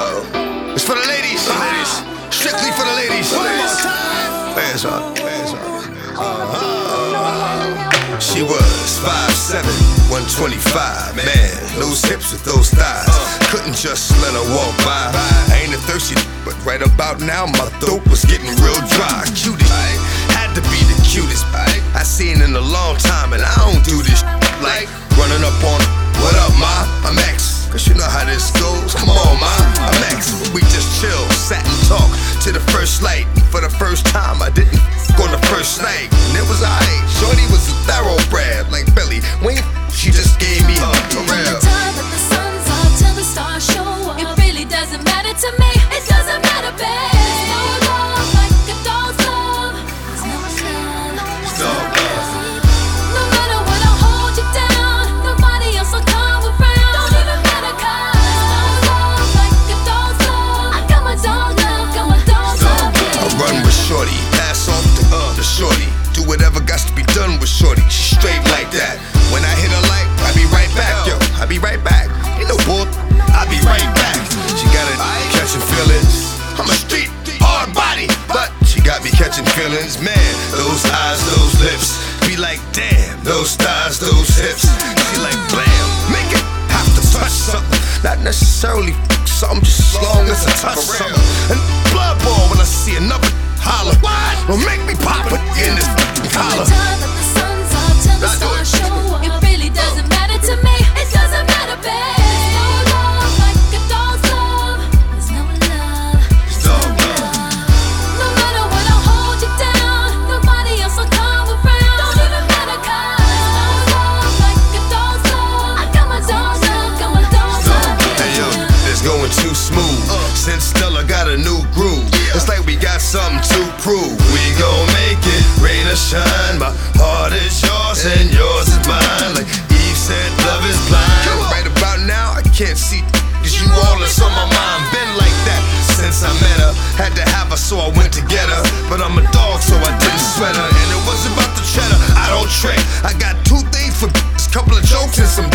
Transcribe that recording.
It's for the ladies. Strictly for the ladies. Hands up. She was 5'7", 125. Man, those hips with those thighs. Couldn't just let her walk by. I ain't a thirsty, but right about now my throat was getting real dry. Cutie, had to be the cutest. I seen in a long time, and I don't do this like running up on her. What up, ma? I'm X. Cause you know how this goes. Come on, ma. I'm X. We just chill, sat and talked to the first light. For the first time, I didn't go on the first night, and it was alright. Shorty was a thoroughbred, like Billy Wayne. She just gave me her for real. From the time that the sun's up till the stars show up, it really doesn't matter to me. It doesn't matter, babe. There's no love like a dog's love. There's no love. No matter what, I'll hold you down. Nobody else will come around. Don't even matter, 'cause there's no love like a dog's love. I got my dog love, got my dog love. I run with Shorty, pass off to Shorty. Do whatever got to be done with Shorty. She straight like that. When I hit her like, I be right back, yo. I be right back. Ain't no bull, I be right back. She got it catching feelings. I'm a street hard body, but she got me catching feelings. Man, those eyes, those lips, be like damn. Those thighs, those hips, she like blam. Make it have to touch something, not necessarily something, just as long as I touch something. And blood ball when I see another holler. Don't make me pop it in this collar. From the time that the sun's up till the stars show up, it really doesn't matter to me. It doesn't matter, babe. There's no love like a dog's love. There's no love. No matter what, I'll hold you down. Nobody else will come around. Don't even matter, 'cause there's no love like a dog's love. I got my dog love, got my dog love. Hey yo, it's going too smooth. Since Stella got a new groove, it's like we got something to prove. We gon' make it, rain or shine. My heart is yours and yours is mine. Like Eve said, love is blind. Right about now, I can't see, 'cause you all that's on my mind. Been like that since I met her. Had to have her, so I went to get her. But I'm a dog, so I didn't sweat her. And it was about the cheddar, I don't trick. I got two things for couple of jokes and some